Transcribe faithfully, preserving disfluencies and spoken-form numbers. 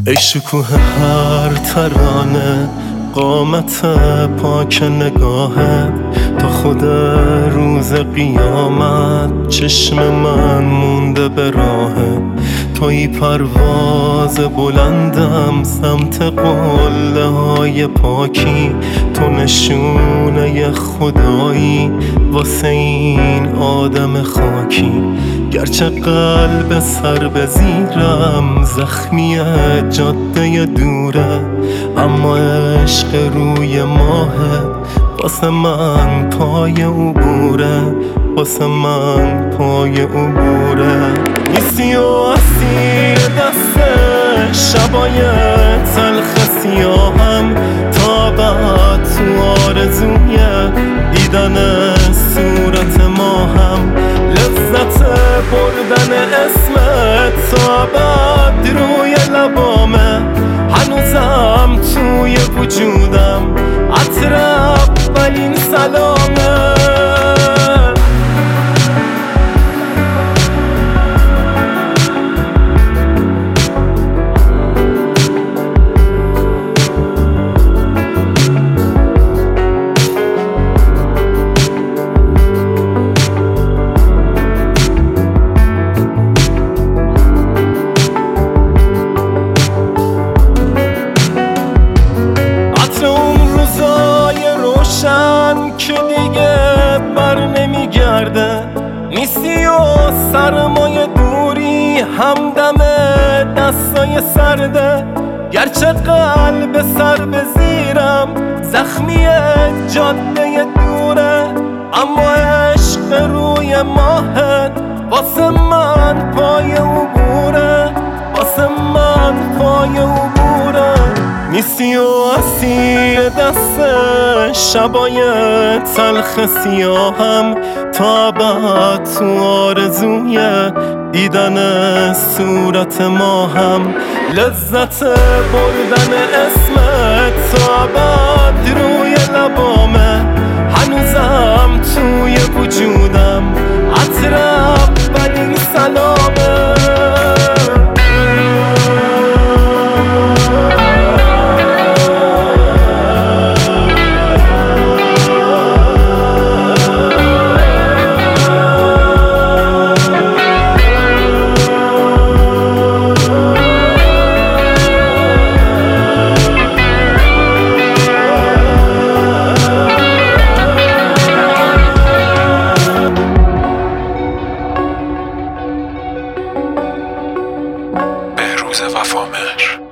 ای شکوه هر ترانه، قامت پاک نگاهت تا خود روز قیامت. چشم من مونده به راهت، توی پرواز بلندم سمت قله های پاکی. تو نشونه خدایی واسه این آدم خاکی. گرچه قلب سر به زیرم زخمی جاده دوره، اما عشق روی ماهه واسه من پای عبوره، واسه من پای عبوره. نیستی و اسیر دست شبای تلخ سیاهم، تا بعد تو آرزوی دیدن صورت ماهم. لذت بردن اسمت تا بعد روی لبامه، هنوزم توی وجودم عطر اولین سلامه. که دیگه بر نمیگرده، نیستی و سرمایه دوری همدم دستای سرده. گرچه قلب سر به زیرم زخمی جاده دوره، اما عشق روی ماهت واسه من پای عبوره، واسه من پای عبوره. نیستی و اسیر دست شبای تلخ سیاهم، تا بعد تو آرزوی دیدن صورت ماهم. لذت بردن اسمت تا بعد روی لبامه، هنوزم توی وجودم عطر اولین سلامه. بهروز وفا مهر.